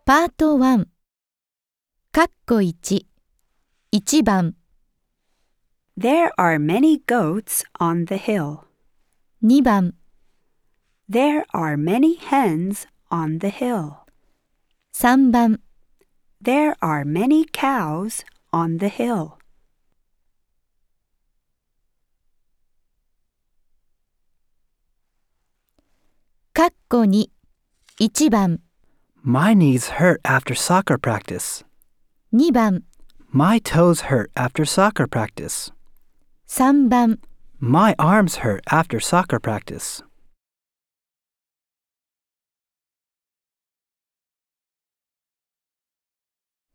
パート1、かっこ1、1番、 There are many goats on the hill. 2番、 There are many hens on the hill. 3番、 There are many cows on the hill. かっこ2、1番、 My knees hurt after soccer practice. 2番、 My toes hurt after soccer practice. 3番、 My arms hurt after soccer practice.